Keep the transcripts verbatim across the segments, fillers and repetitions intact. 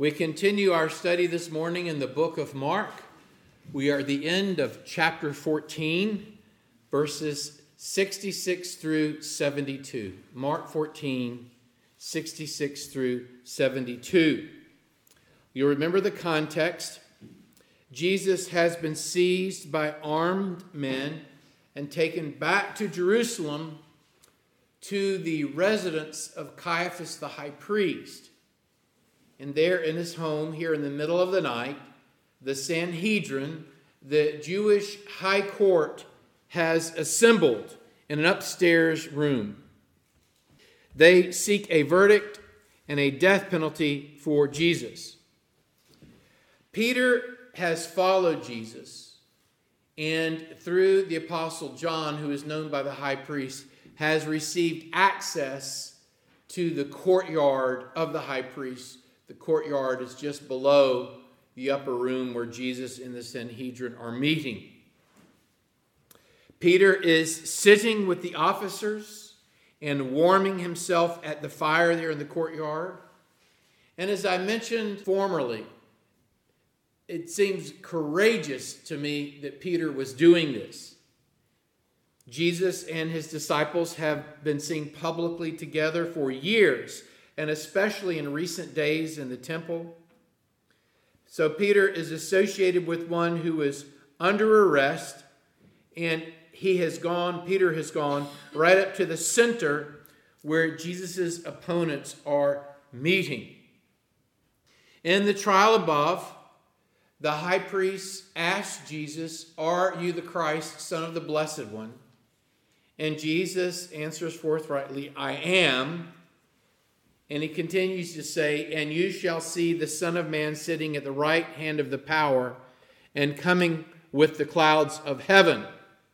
We continue our study this morning in the book of Mark. We are at the end of chapter fourteen, verses sixty-six through seventy-two. Mark fourteen, sixty-six through seventy-two. You'll remember the context. Jesus has been seized by armed men and taken back to Jerusalem to the residence of Caiaphas the high priest. And there in his home, here in the middle of the night, the Sanhedrin, the Jewish high court, has assembled in an upstairs room. They seek a verdict and a death penalty for Jesus. Peter has followed Jesus, and through the Apostle John, who is known by the high priest, has received access to the courtyard of the high priest. The courtyard is just below the upper room where Jesus and the Sanhedrin are meeting. Peter is sitting with the officers and warming himself at the fire there in the courtyard. And as I mentioned formerly, it seems courageous to me that Peter was doing this. Jesus and his disciples have been seen publicly together for years, and especially in recent days in the temple. So Peter is associated with one who is under arrest, and he has gone, Peter has gone right up to the center where Jesus' opponents are meeting. In the trial above, the high priest asked Jesus, "Are you the Christ, Son of the Blessed One?" And Jesus answers forthrightly, "I am." And he continues to say, "And you shall see the Son of Man sitting at the right hand of the power and coming with the clouds of heaven."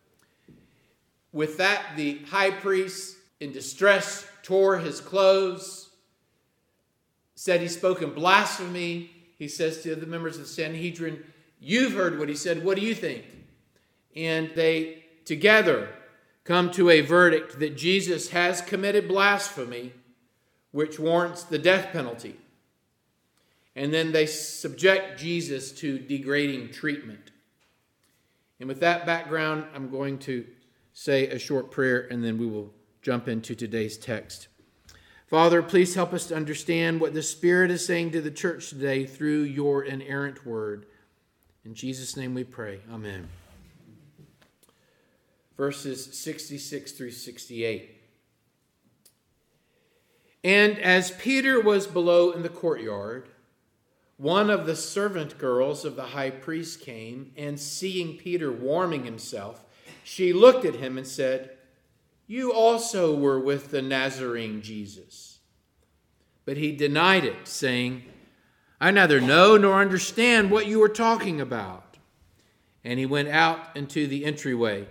With that, the high priest, in distress, tore his clothes, said he spoke in blasphemy. He says to the members of the Sanhedrin, "You've heard what he said. What do you think?" And they together come to a verdict that Jesus has committed blasphemy, which warrants the death penalty. And then they subject Jesus to degrading treatment. And with that background, I'm going to say a short prayer, and then we will jump into today's text. Father, please help us to understand what the Spirit is saying to the church today through your inerrant word. In Jesus' name we pray. Amen. Verses sixty-six through sixty-eight. And as Peter was below in the courtyard, one of the servant girls of the high priest came, and seeing Peter warming himself, she looked at him and said, "You also were with the Nazarene Jesus." But he denied it, saying, "I neither know nor understand what you are talking about." And he went out into the entryway.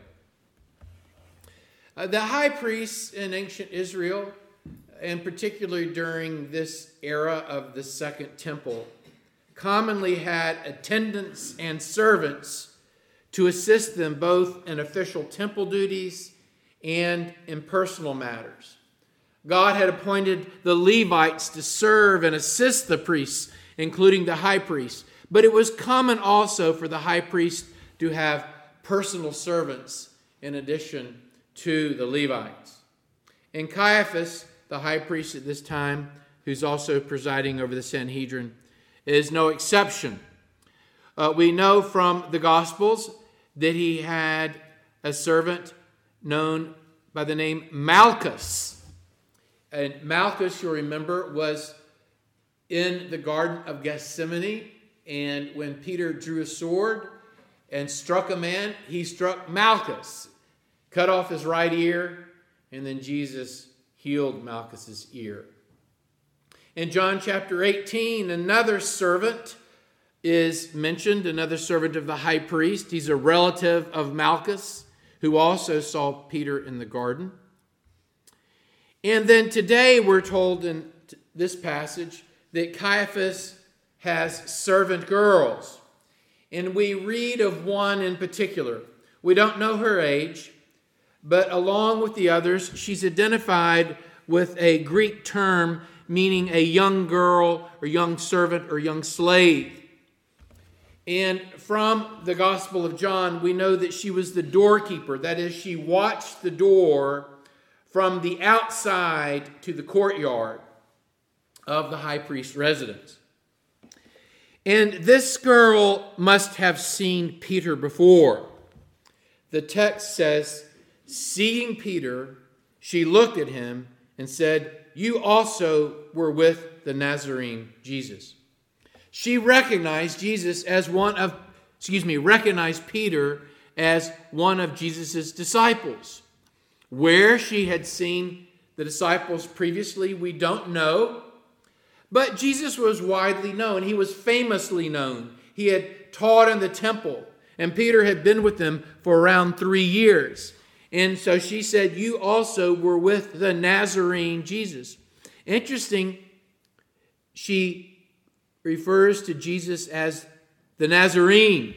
Uh, the high priests in ancient Israel, and particularly during this era of the Second Temple, commonly had attendants and servants to assist them both in official temple duties and in personal matters. God had appointed the Levites to serve and assist the priests, including the high priest. But it was common also for the high priest to have personal servants in addition to the Levites. And Caiaphas, the high priest at this time, who's also presiding over the Sanhedrin, is no exception. Uh, we know from the Gospels that he had a servant known by the name Malchus. And Malchus, you'll remember, was in the Garden of Gethsemane, and when Peter drew a sword and struck a man, he struck Malchus, cut off his right ear, and then Jesus healed Malchus's ear. In John chapter eighteen, another servant is mentioned, another servant of the high priest. He's a relative of Malchus, who also saw Peter in the garden. And then today we're told in this passage that Caiaphas has servant girls. And we read of one in particular. We don't know her age, but along with the others, she's identified with a Greek term meaning a young girl or young servant or young slave. And from the Gospel of John, we know that she was the doorkeeper. That is, she watched the door from the outside to the courtyard of the high priest's residence. And this girl must have seen Peter before. The text says, seeing Peter, she looked at him and said, "You also were with the Nazarene Jesus." She recognized Jesus as one of, excuse me, recognized Peter as one of Jesus' disciples. Where she had seen the disciples previously, we don't know. But Jesus was widely known. He was famously known. He had taught in the temple, and Peter had been with them for around three years. And so she said, "You also were with the Nazarene Jesus." Interesting, she refers to Jesus as the Nazarene.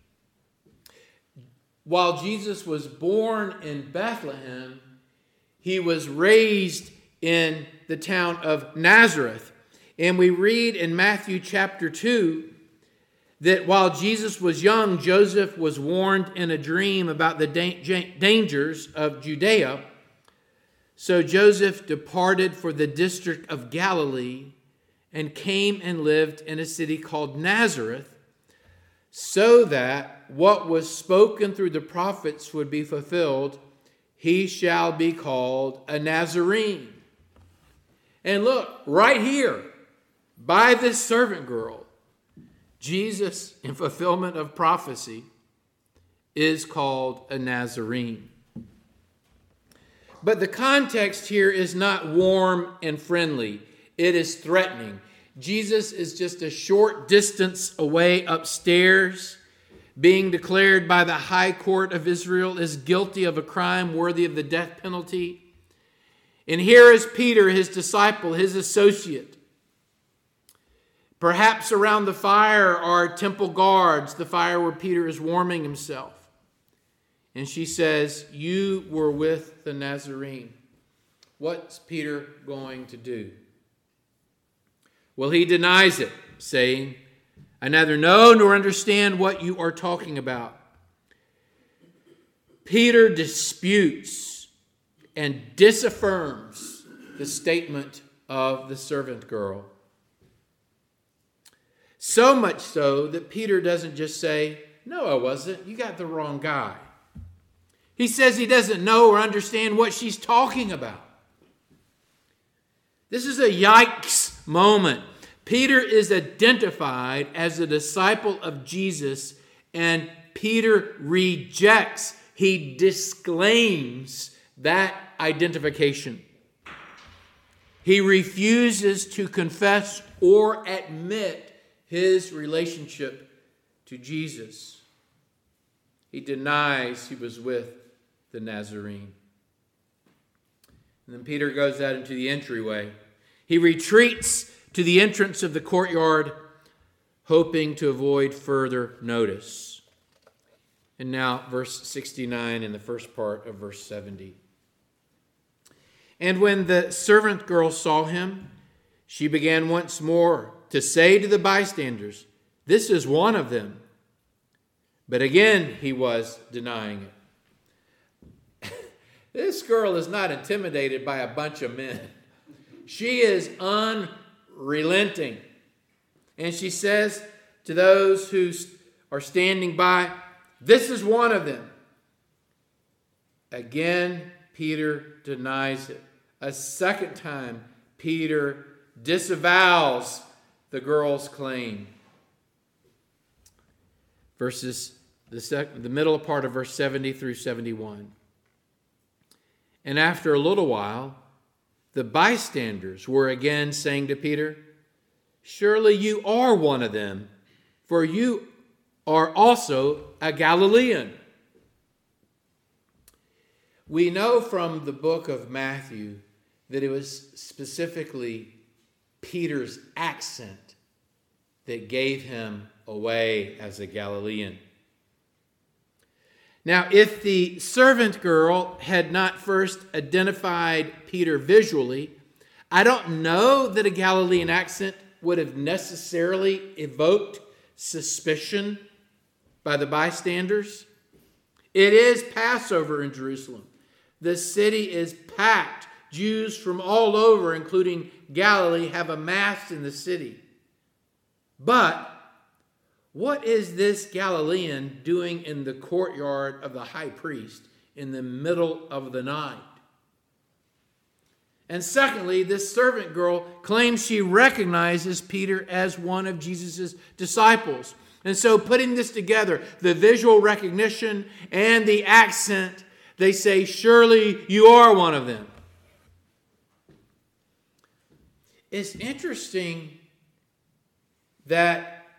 While Jesus was born in Bethlehem, he was raised in the town of Nazareth. And we read in Matthew chapter two that while Jesus was young, Joseph was warned in a dream about the da- dangers of Judea. So Joseph departed for the district of Galilee and came and lived in a city called Nazareth, so that what was spoken through the prophets would be fulfilled: "He shall be called a Nazarene." And look, right here, by this servant girl, Jesus, in fulfillment of prophecy, is called a Nazarene. But the context here is not warm and friendly. It is threatening. Jesus is just a short distance away upstairs, being declared by the high court of Israel as guilty of a crime worthy of the death penalty. And here is Peter, his disciple, his associate. Perhaps around the fire are temple guards, the fire where Peter is warming himself. And she says, "You were with the Nazarene." What's Peter going to do? Well, he denies it, saying, "I neither know nor understand what you are talking about." Peter disputes and disaffirms the statement of the servant girl. So much so that Peter doesn't just say, "No, I wasn't. You got the wrong guy." He says he doesn't know or understand what she's talking about. This is a yikes moment. Peter is identified as a disciple of Jesus, and Peter rejects, he disclaims that identification. He refuses to confess or admit his relationship to Jesus. He denies he was with the Nazarene. And then Peter goes out into the entryway. He retreats to the entrance of the courtyard, hoping to avoid further notice. And now, verse sixty-nine and the first part of verse seventy. "And when the servant girl saw him, she began once more to say to the bystanders, 'This is one of them.' But again he was denying it." This girl is not intimidated by a bunch of men. She is unrelenting. And she says to those who are standing by, "This is one of them." Again, Peter denies it. A second time, Peter disavows the girl's claim. Verses, the, sec, the middle part of verse seventy through seventy-one. "And after a little while, the bystanders were again saying to Peter, 'Surely you are one of them, for you are also a Galilean.'" We know from the book of Matthew that it was specifically Peter's accent that gave him away as a Galilean. Now, if the servant girl had not first identified Peter visually, I don't know that a Galilean accent would have necessarily evoked suspicion by the bystanders. It is Passover in Jerusalem. The city is packed. Jews from all over, including Galilee, have amassed in the city. But what is this Galilean doing in the courtyard of the high priest in the middle of the night? And secondly, this servant girl claims she recognizes Peter as one of Jesus' disciples. And so putting this together, the visual recognition and the accent, they say, surely you are one of them. It's interesting that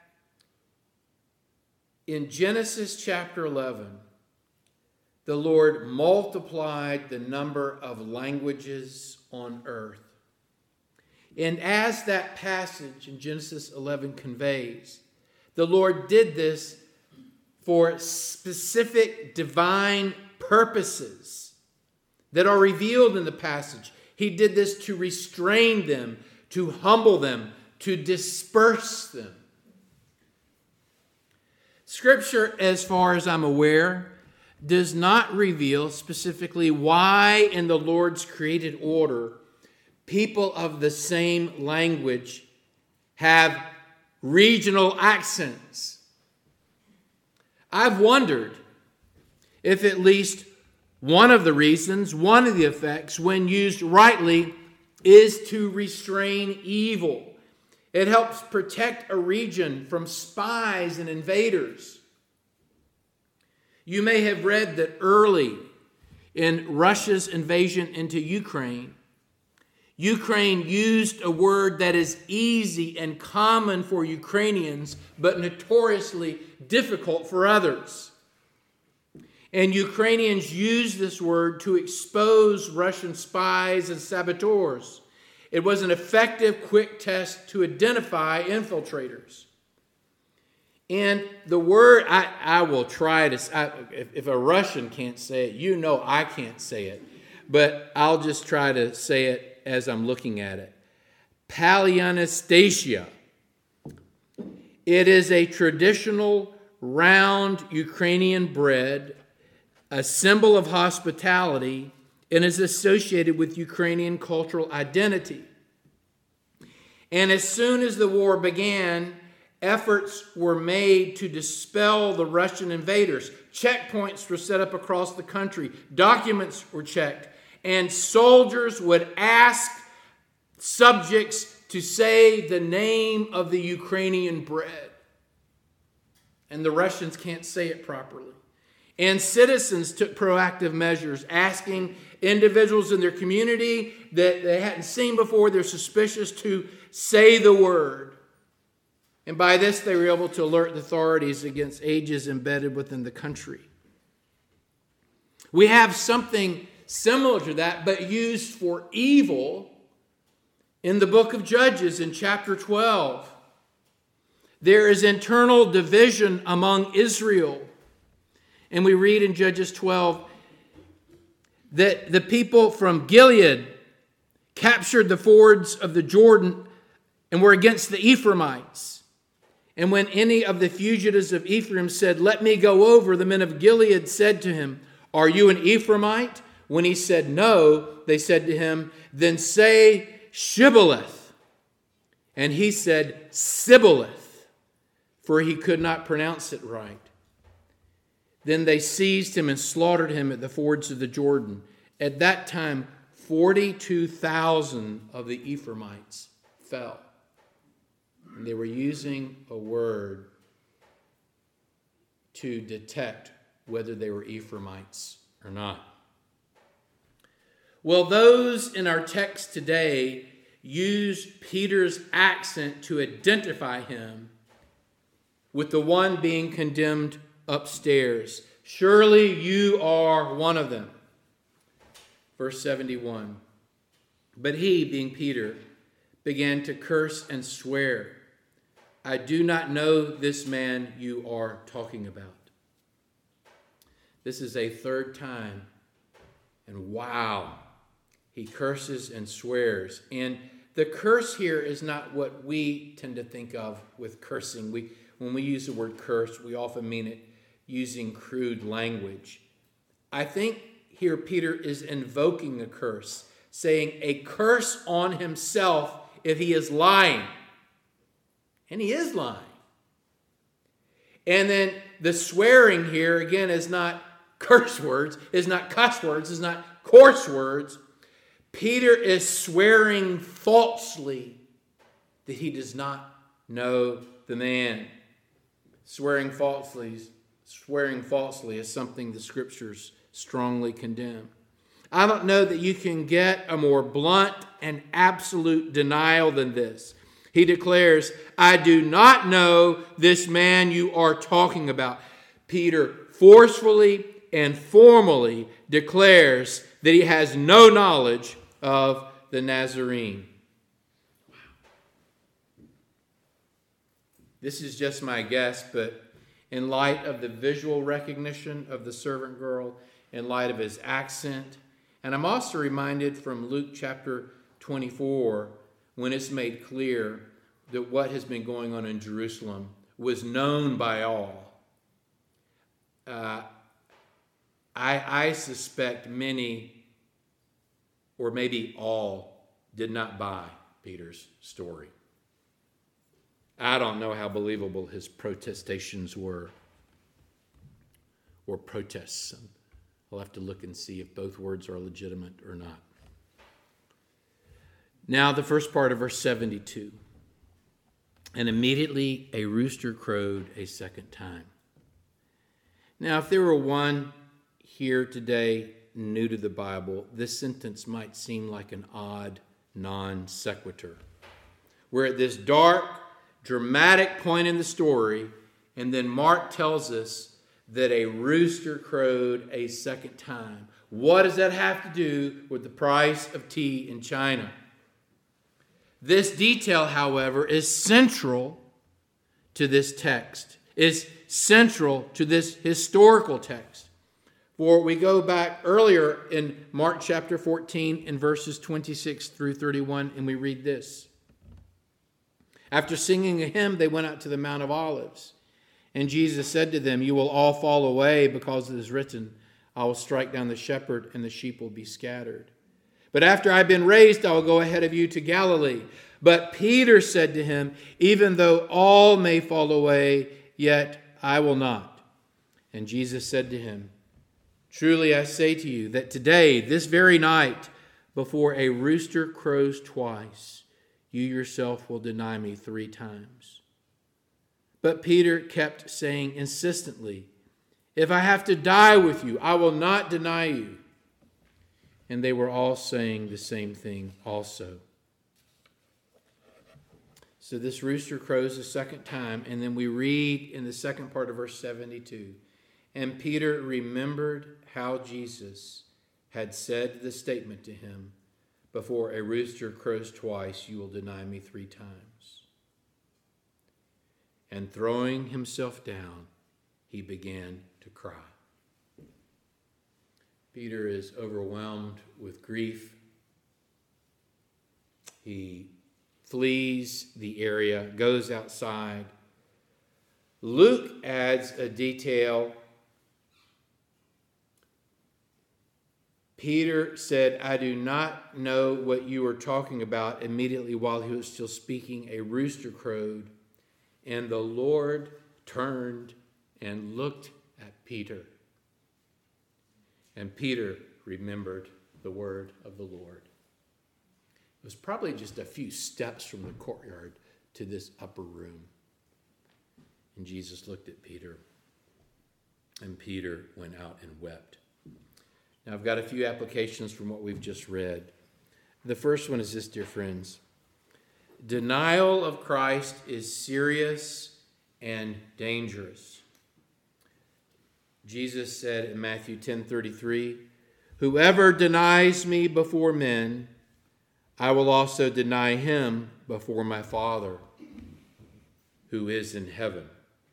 in Genesis chapter eleven, the Lord multiplied the number of languages on earth. And as that passage in Genesis eleven conveys, the Lord did this for specific divine purposes that are revealed in the passage. He did this to restrain them, to humble them, to disperse them. Scripture, as far as I'm aware, does not reveal specifically why in the Lord's created order people of the same language have regional accents. I've wondered if at least one of the reasons, one of the effects, when used rightly, is to restrain evil. It helps protect a region from spies and invaders. You may have read that early in Russia's invasion into Ukraine, Ukraine used a word that is easy and common for Ukrainians, but notoriously difficult for others. And Ukrainians used this word to expose Russian spies and saboteurs. It was an effective, quick test to identify infiltrators. And the word, I, I will try to, I, if, if a Russian can't say it, you know I can't say it. But I'll just try to say it as I'm looking at it. Palyanastasia. It is a traditional round Ukrainian bread, a symbol of hospitality, and is associated with Ukrainian cultural identity. And as soon as the war began, efforts were made to dispel the Russian invaders. Checkpoints were set up across the country. Documents were checked. And soldiers would ask subjects to say the name of the Ukrainian bread. And the Russians can't say it properly. And citizens took proactive measures, asking individuals in their community that they hadn't seen before, they're suspicious, to say the word. And by this, they were able to alert the authorities against ages embedded within the country. We have something similar to that, but used for evil in the book of Judges in chapter twelve. There is internal division among Israel. And we read in Judges twelve that the people from Gilead captured the fords of the Jordan and were against the Ephraimites. And when any of the fugitives of Ephraim said, "Let me go over," the men of Gilead said to him, "Are you an Ephraimite?" When he said no, they said to him, "Then say Shibboleth." And he said Sibboleth, for he could not pronounce it right. Then they seized him and slaughtered him at the fords of the Jordan. At that time, forty-two thousand of the Ephraimites fell. And they were using a word to detect whether they were Ephraimites or not. Well, those in our text today use Peter's accent to identify him with the one being condemned upstairs. Surely you are one of them. Verse seventy-one. But he, being Peter, began to curse and swear, "I do not know this man you are talking about." This is a third time. And wow, he curses and swears. And the curse here is not what we tend to think of with cursing. We, when we use the word curse, we often mean it using crude language. I think here Peter is invoking a curse, saying a curse on himself if he is lying. And he is lying. And then the swearing here, again, is not curse words, is not cuss words, is not coarse words. Peter is swearing falsely that he does not know the man. Swearing falsely, swearing falsely is something the Scriptures strongly condemn. I don't know that you can get a more blunt and absolute denial than this. He declares, I do not know this man you are talking about. Peter forcefully and formally declares that he has no knowledge of the Nazarene. Wow. This is just my guess, but in light of the visual recognition of the servant girl, in light of his accent, and I'm also reminded from Luke chapter twenty-four, when it's made clear that what has been going on in Jerusalem was known by all. Uh, I, I suspect many, or maybe all, did not buy Peter's story. I don't know how believable his protestations were, or protests. I'll have to look and see if both words are legitimate or not. Now, the first part of verse seventy-two. And immediately a rooster crowed a second time. Now, if there were one here today new to the Bible, this sentence might seem like an odd non sequitur. We're at this dark, dramatic point in the story, and then Mark tells us that a rooster crowed a second time. What does that have to do with the price of tea in China? This detail, however, is central to this text, is central to this historical text. For we go back earlier in Mark chapter fourteen in verses twenty-six through thirty-one, and we read this. After singing a hymn, they went out to the Mount of Olives. And Jesus said to them, you will all fall away because it is written, I will strike down the shepherd and the sheep will be scattered. But after I've been raised, I will go ahead of you to Galilee. But Peter said to him, even though all may fall away, yet I will not. And Jesus said to him, truly I say to you that today, this very night, before a rooster crows twice, you yourself will deny me three times. But Peter kept saying insistently, if I have to die with you, I will not deny you. And they were all saying the same thing also. So this rooster crows a second time, and then we read in the second part of verse seventy-two, and Peter remembered how Jesus had said the statement to him, before a rooster crows twice, you will deny me three times. And throwing himself down, he began to cry. Peter is overwhelmed with grief. He flees the area, goes outside. Luke adds a detail. Peter said, I do not know what you are talking about. Immediately while he was still speaking, a rooster crowed, and the Lord turned and looked at Peter. And Peter remembered the word of the Lord. It was probably just a few steps from the courtyard to this upper room. And Jesus looked at Peter, and Peter went out and wept. Now, I've got a few applications from what we've just read. The first one is this, dear friends. Denial of Christ is serious and dangerous. Jesus said in Matthew ten thirty-three, whoever denies me before men, I will also deny him before my Father who is in heaven.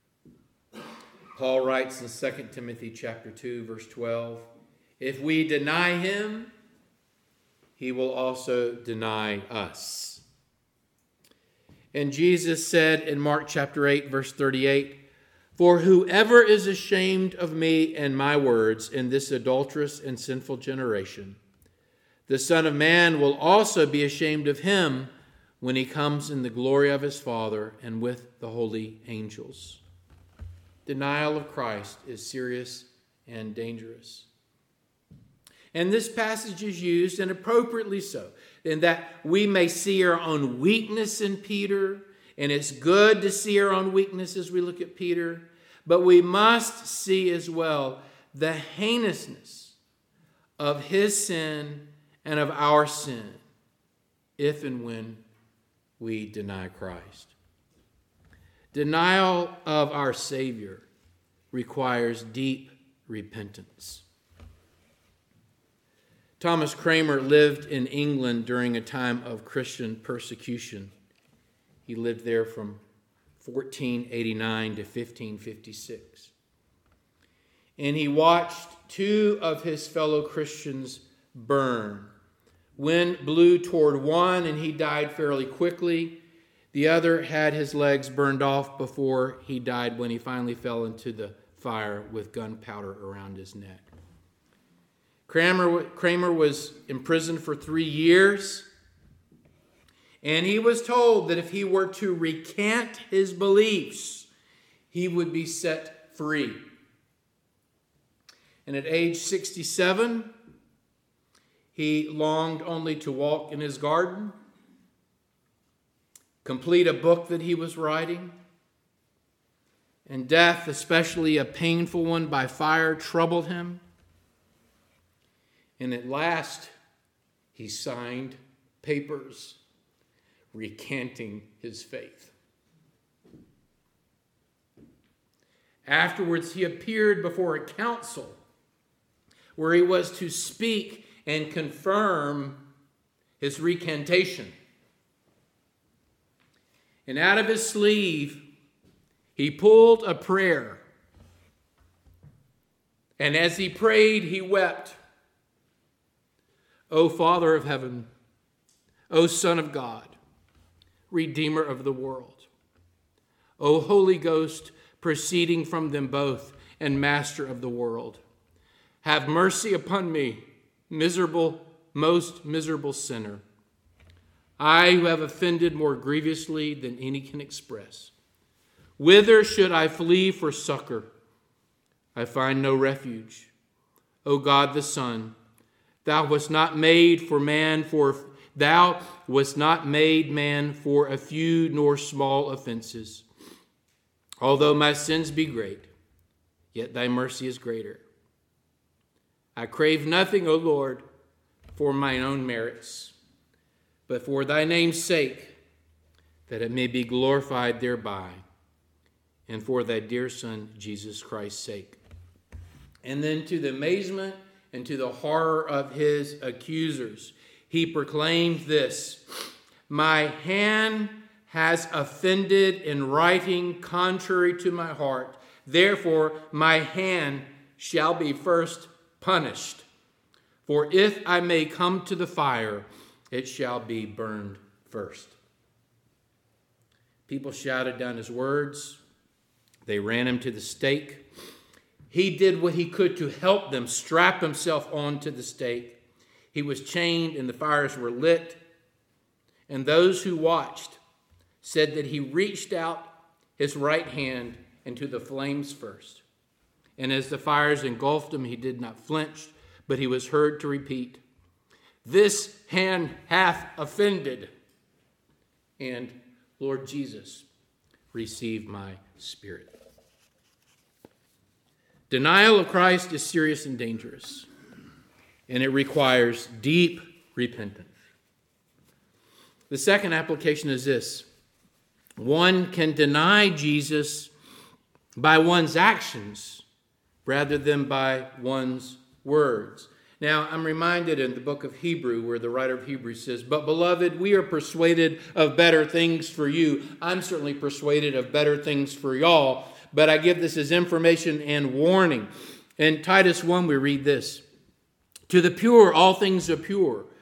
Paul writes in Second Timothy chapter two, verse twelve, if we deny him, he will also deny us. And Jesus said in Mark chapter eight, verse thirty-eight, "For whoever is ashamed of me and my words in this adulterous and sinful generation, the Son of Man will also be ashamed of him when he comes in the glory of his Father and with the holy angels." Denial of Christ is serious and dangerous. And this passage is used, and appropriately so, in that we may see our own weakness in Peter, and it's good to see our own weakness as we look at Peter, but we must see as well the heinousness of his sin and of our sin if and when we deny Christ. Denial of our Savior requires deep repentance. Thomas Cranmer lived in England during a time of Christian persecution. He lived there from fourteen eighty-nine to fifteen fifty-six. And he watched two of his fellow Christians burn. Wind blew toward one and he died fairly quickly. The other had his legs burned off before he died when he finally fell into the fire with gunpowder around his neck. Cranmer, Cranmer was imprisoned for three years, and he was told that if he were to recant his beliefs, he would be set free. And at age sixty-seven, he longed only to walk in his garden, complete a book that he was writing, and death, especially a painful one by fire, troubled him. And at last, he signed papers recanting his faith. Afterwards, he appeared before a council where he was to speak and confirm his recantation. And out of his sleeve, he pulled a prayer. And as he prayed, he wept. "O Father of heaven, O Son of God, Redeemer of the world, O Holy Ghost, proceeding from them both and Master of the world, have mercy upon me, miserable, most miserable sinner. I who have offended more grievously than any can express. Whither should I flee for succor? I find no refuge. O God the Son, Thou wast not made for man for thou wast not made man for a few nor small offenses. Although my sins be great, yet thy mercy is greater. I crave nothing, O Lord, for mine own merits, but for thy name's sake, that it may be glorified thereby, and for thy dear Son, Jesus Christ's sake." And then, to the amazement and to the horror of his accusers, he proclaimed this: "My hand has offended in writing contrary to my heart. Therefore, my hand shall be first punished. For if I may come to the fire, it shall be burned first." People shouted down his words. They ran him to the stake. He did what he could to help them strap himself onto the stake. He was chained and the fires were lit. And those who watched said that he reached out his right hand into the flames first. And as the fires engulfed him, he did not flinch, but he was heard to repeat, "This hand hath offended. And Lord Jesus, receive my spirit." Denial of Christ is serious and dangerous, and it requires deep repentance. The second application is this: one can deny Jesus by one's actions rather than by one's words. Now, I'm reminded in the book of Hebrew where the writer of Hebrews says, "But beloved, we are persuaded of better things for you." I'm certainly persuaded of better things for y'all, but I give this as information and warning. In Titus one, we read this: "To the pure, all things are pure,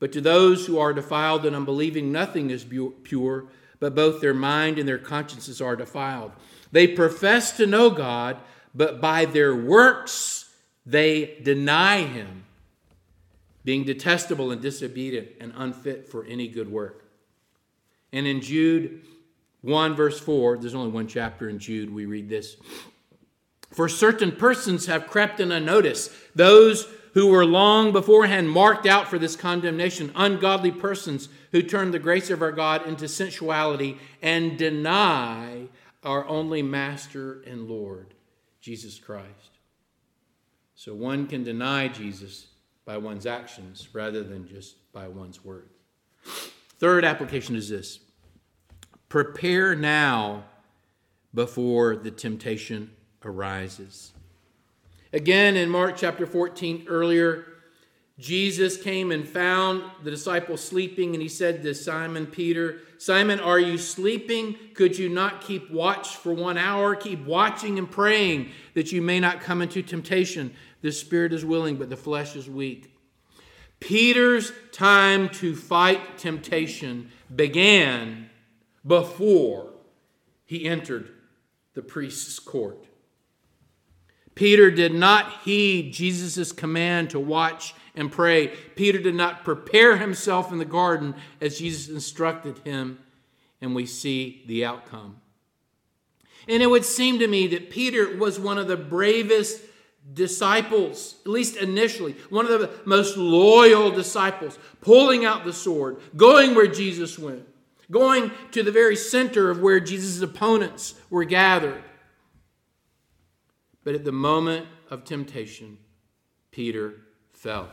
But to those who are defiled and unbelieving, nothing is pure, but both their mind and their consciences are defiled. They profess to know God, but by their works they deny him, being detestable and disobedient and unfit for any good work. And in Jude one verse four, there's only one chapter in Jude, we read this. For certain persons have crept in unnoticed, those who were long beforehand marked out for this condemnation, ungodly persons who turn the grace of our God into sensuality and deny our only Master and Lord, Jesus Christ. So one can deny Jesus by one's actions rather than just by one's word. Third application is this. Prepare now before the temptation arises. Again, in Mark chapter fourteen, earlier, Jesus came and found the disciples sleeping, and he said to Simon Peter, Simon, are you sleeping? Could you not keep watch for one hour? Keep watching and praying that you may not come into temptation. The spirit is willing, but the flesh is weak. Peter's time to fight temptation began before he entered the priest's court. Peter did not heed Jesus' command to watch and pray. Peter did not prepare himself in the garden as Jesus instructed him, and we see the outcome. And it would seem to me that Peter was one of the bravest disciples, at least initially, one of the most loyal disciples, pulling out the sword, going where Jesus went, going to the very center of where Jesus' opponents were gathered. But at the moment of temptation, Peter fell.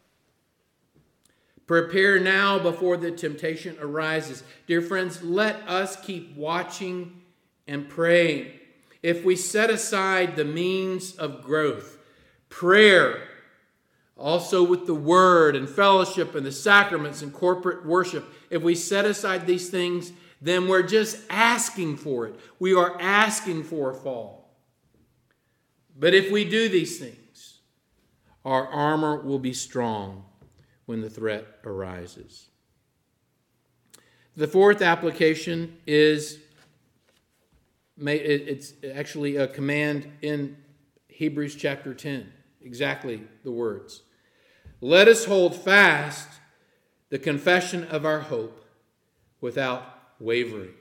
Prepare now before the temptation arises. Dear friends, let us keep watching and praying. If we set aside the means of growth, prayer, also with the word and fellowship and the sacraments and corporate worship, if we set aside these things, then we're just asking for it. We are asking for a fall. But if we do these things, our armor will be strong when the threat arises. The fourth application is, it's actually a command in Hebrews chapter ten, exactly the words. Let us hold fast the confession of our hope without wavering.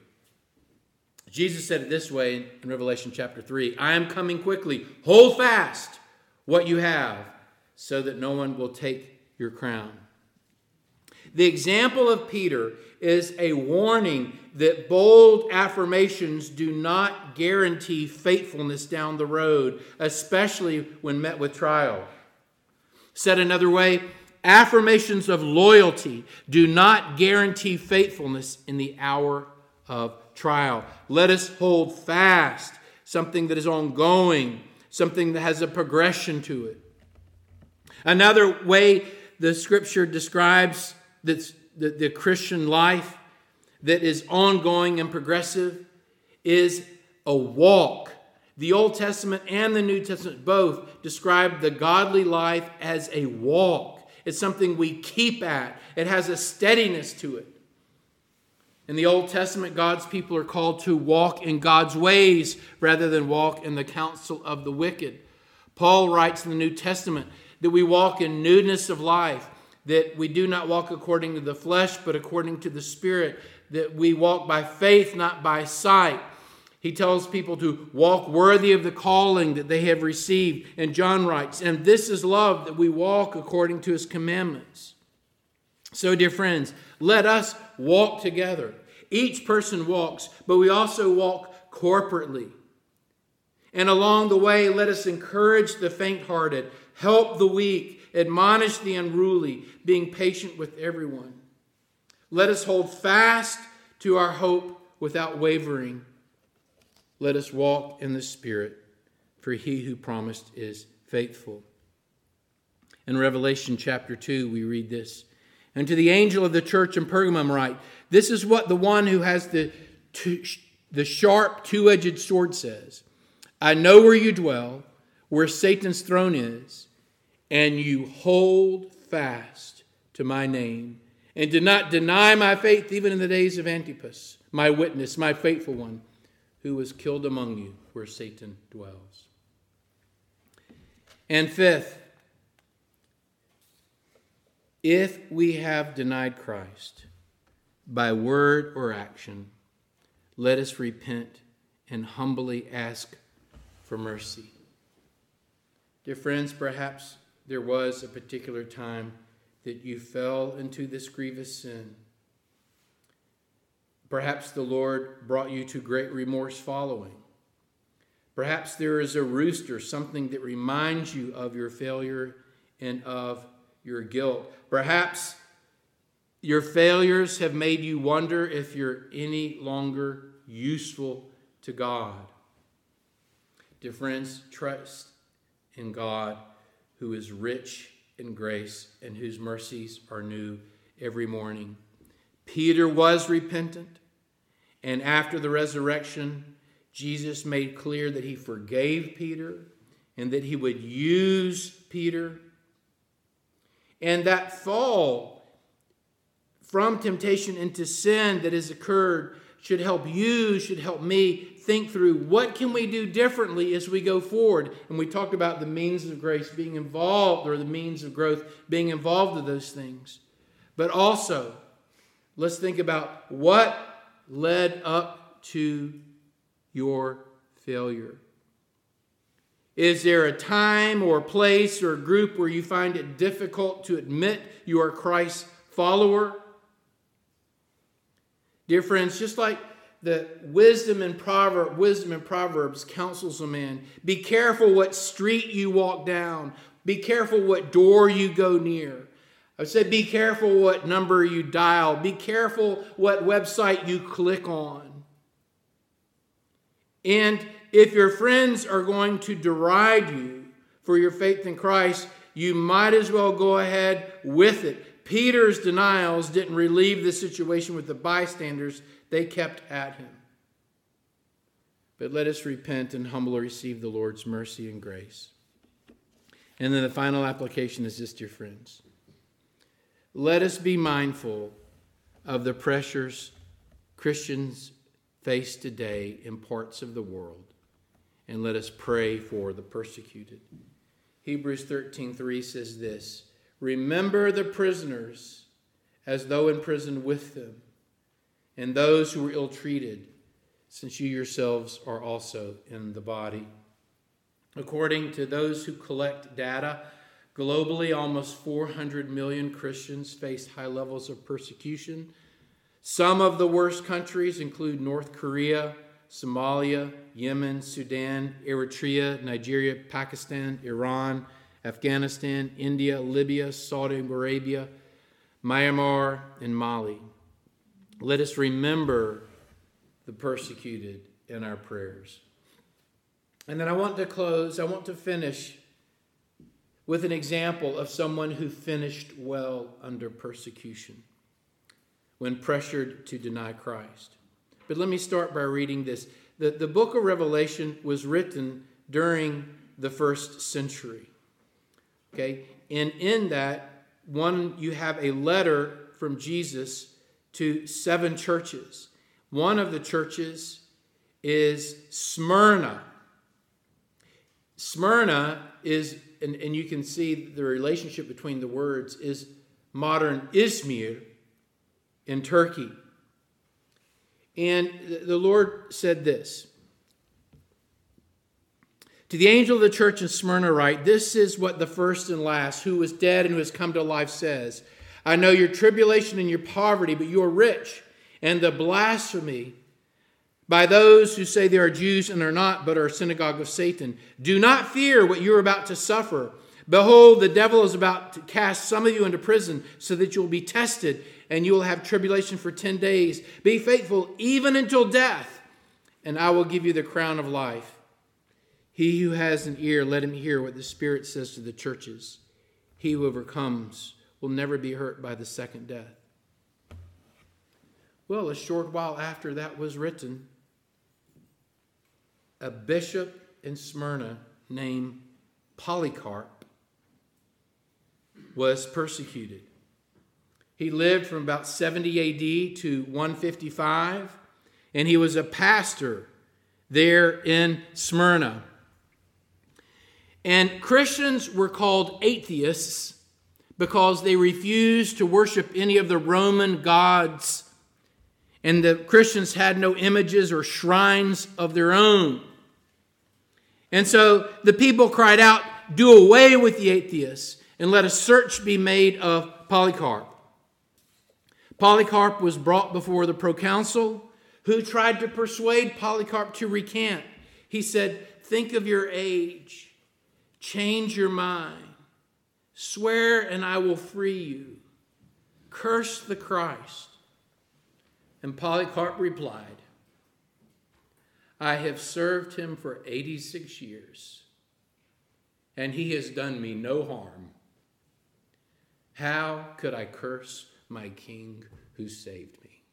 Jesus said it this way in Revelation chapter three, I am coming quickly. Hold fast what you have so that no one will take your crown. The example of Peter is a warning that bold affirmations do not guarantee faithfulness down the road, especially when met with trial. Said another way, affirmations of loyalty do not guarantee faithfulness in the hour of trial. Let us hold fast something that is ongoing, something that has a progression to it. Another way the scripture describes this, the, the Christian life that is ongoing and progressive is a walk. The Old Testament and the New Testament both describe the godly life as a walk. It's something we keep at. It has a steadiness to it. In the Old Testament, God's people are called to walk in God's ways rather than walk in the counsel of the wicked. Paul writes in the New Testament that we walk in newness of life, that we do not walk according to the flesh, but according to the Spirit, that we walk by faith, not by sight. He tells people to walk worthy of the calling that they have received. And John writes, and this is love, that we walk according to his commandments. So, dear friends, let us walk together. Each person walks, but we also walk corporately. And along the way, let us encourage the faint-hearted, help the weak, admonish the unruly, being patient with everyone. Let us hold fast to our hope without wavering. Let us walk in the Spirit, for he who promised is faithful. In Revelation chapter two, we read this. And to the angel of the church in Pergamum write, this is what the one who has the, two, the sharp two-edged sword says. I know where you dwell, where Satan's throne is, and you hold fast to my name, and did not deny my faith even in the days of Antipas, my witness, my faithful one, who was killed among you where Satan dwells. And fifth, if we have denied Christ by word or action, let us repent and humbly ask for mercy. Dear friends, perhaps there was a particular time that you fell into this grievous sin. Perhaps the Lord brought you to great remorse following. Perhaps there is a rooster, something that reminds you of your failure and of your guilt. Perhaps your failures have made you wonder if you're any longer useful to God. Dear friends, trust in God, who is rich in grace and whose mercies are new every morning. Peter was repentant, and after the resurrection, Jesus made clear that he forgave Peter and that he would use Peter. And that fall from temptation into sin that has occurred should help you, should help me think through what can we do differently as we go forward. And we talked about the means of grace being involved, or the means of growth being involved in those things. But also, let's think about what led up to your failure. Is there a time or a place or a group where you find it difficult to admit you are Christ's follower? Dear friends, just like the wisdom in proverb, wisdom in Proverbs counsels a man, be careful what street you walk down. Be careful what door you go near. I said be careful what number you dial. Be careful what website you click on. And if your friends are going to deride you for your faith in Christ, you might as well go ahead with it. Peter's denials didn't relieve the situation with the bystanders. They kept at him. But let us repent and humbly receive the Lord's mercy and grace. And then the final application is this, dear friends. Let us be mindful of the pressures Christians face today in parts of the world, and let us pray for the persecuted. Hebrews thirteen three says this, remember the prisoners as though in prison with them, and those who were ill-treated, since you yourselves are also in the body. According to those who collect data, globally almost four hundred million Christians face high levels of persecution. Some of the worst countries include North Korea, Somalia, Yemen, Sudan, Eritrea, Nigeria, Pakistan, Iran, Afghanistan, India, Libya, Saudi Arabia, Myanmar, and Mali. Let us remember the persecuted in our prayers. And then I want to close, I want to finish with an example of someone who finished well under persecution when pressured to deny Christ. But let me start by reading this. The, the book of Revelation was written during the first century. Okay, and in that, one, you have a letter from Jesus to seven churches. One of the churches is Smyrna. Smyrna is, and, and you can see the relationship between the words, is modern Izmir in Turkey. And the Lord said this, to the angel of the church in Smyrna write, this is what the first and last, who was dead and who has come to life, says. I know your tribulation and your poverty, but you are rich, and the blasphemy by those who say they are Jews and are not, but are a synagogue of Satan. Do not fear what you are about to suffer. Behold, the devil is about to cast some of you into prison so that you will be tested, and you will have tribulation for ten days. Be faithful even until death, and I will give you the crown of life. He who has an ear, let him hear what the Spirit says to the churches. He who overcomes will never be hurt by the second death. Well, a short while after that was written, a bishop in Smyrna named Polycarp was persecuted. He lived from about seventy A D to one fifty-five, and he was a pastor there in Smyrna. And Christians were called atheists because they refused to worship any of the Roman gods, and the Christians had no images or shrines of their own. And so the people cried out, "Do away with the atheists, and let a search be made of Polycarp." Polycarp was brought before the proconsul, who tried to persuade Polycarp to recant. He said, "Think of your age. Change your mind. Swear and I will free you. Curse the Christ." And Polycarp replied, "I have served him for eighty-six years, and he has done me no harm. How could I curse my king who saved me?"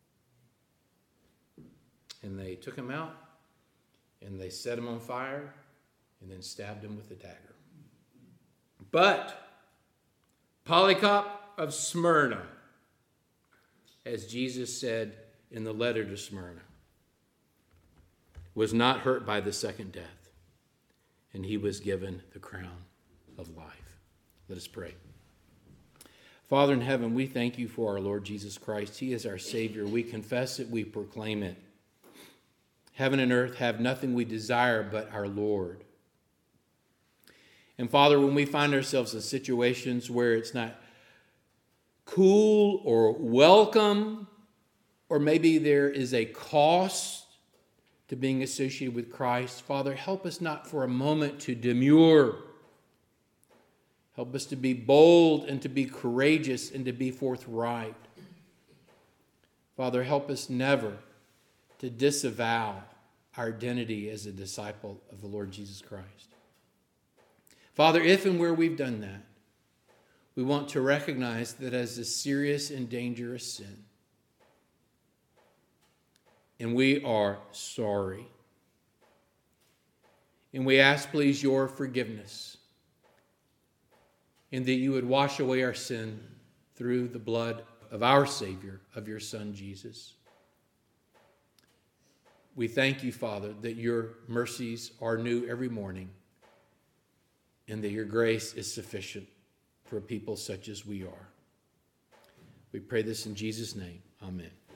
And they took him out, and they set him on fire, and then stabbed him with a dagger. But Polycarp of Smyrna, as Jesus said in the letter to Smyrna, was not hurt by the second death, and he was given the crown of life. Let us pray. Father in heaven, we thank you for our Lord Jesus Christ. He is our Savior. We confess it, we proclaim it. Heaven and earth have nothing we desire but our Lord. And Father, when we find ourselves in situations where it's not cool or welcome, or maybe there is a cost to being associated with Christ, Father, help us not for a moment to demur. Help us to be bold and to be courageous and to be forthright. Father, help us never to disavow our identity as a disciple of the Lord Jesus Christ. Father, if and where we've done that, we want to recognize that as a serious and dangerous sin. And we are sorry. And we ask, please, your forgiveness, and that you would wash away our sin through the blood of our Savior, of your Son, Jesus. We thank you, Father, that your mercies are new every morning, and that your grace is sufficient for people such as we are. We pray this in Jesus' name. Amen.